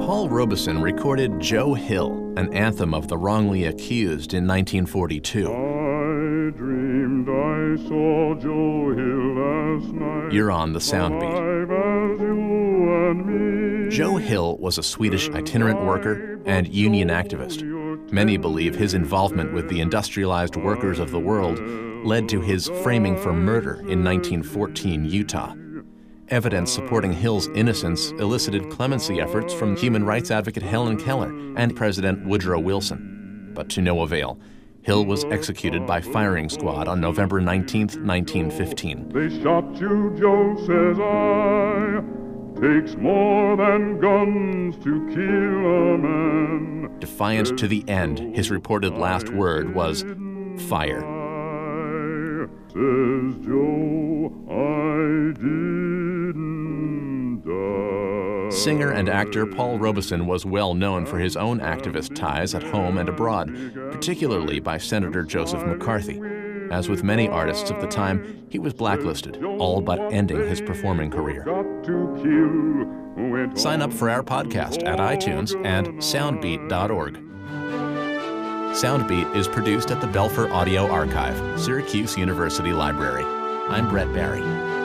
Paul Robeson recorded Joe Hill, an anthem of the wrongly accused, in 1942. I dreamed I saw Joe Hill last night. You're on the Soundbeat. Alive as you and me. Joe Hill was a Swedish itinerant worker and union activist. Many believe his involvement with the industrialized workers of the world led to his framing for murder in 1914 Utah. Evidence supporting Hill's innocence elicited clemency efforts from human rights advocate Helen Keller and President Woodrow Wilson. But to no avail. Hill was executed by firing squad on November 19, 1915. They shot you, Joe, says I. Takes more than guns to kill a man. Defiant to the end, his reported last word was, "Fire." Says Joe, I didn't die. Singer and actor Paul Robeson was well known for his own activist ties at home and abroad, particularly by Senator Joseph McCarthy. As with many artists of the time, he was blacklisted, all but ending his performing career. Sign up for our podcast at iTunes and soundbeat.org. Soundbeat is produced at the Belfer Audio Archive, Syracuse University Library. I'm Brett Barry.